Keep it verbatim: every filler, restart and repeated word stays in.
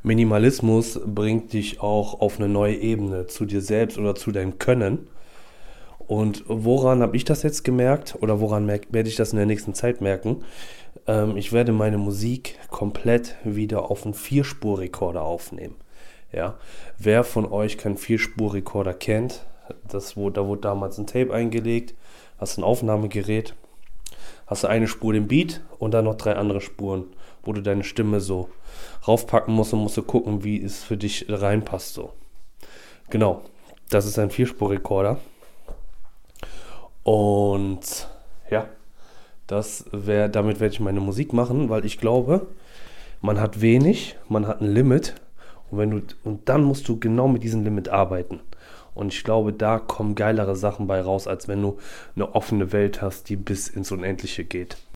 Minimalismus bringt dich auch auf eine neue Ebene zu dir selbst oder zu deinem Können. Und woran habe ich das jetzt gemerkt oder woran merk, werde ich das in der nächsten Zeit merken? Ähm, ich werde meine Musik komplett wieder auf einen Vierspurrekorder aufnehmen. Ja, wer von euch keinen Vierspurrekorder kennt, das wurde, da wurde damals ein Tape eingelegt, hast ein Aufnahmegerät, hast du eine Spur den Beat und dann noch drei andere Spuren, wo du deine Stimme so raufpacken musst und musst du gucken, wie es für dich reinpasst so. Genau, das ist ein Vierspurrekorder. Und ja, das wär, damit werde ich meine Musik machen, weil ich glaube, man hat wenig, man hat ein Limit und wenn du und dann musst du genau mit diesem Limit arbeiten. Und ich glaube, da kommen geilere Sachen bei raus, als wenn du eine offene Welt hast, die bis ins Unendliche geht.